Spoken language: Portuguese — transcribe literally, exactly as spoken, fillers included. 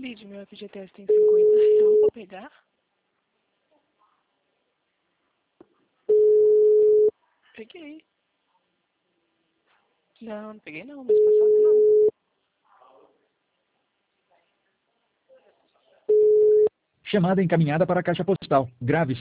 Lid, meu F G T S tem cinquenta real pra pegar? Peguei. Não, não peguei não, mês passado não. Chamada encaminhada para a caixa postal. Grave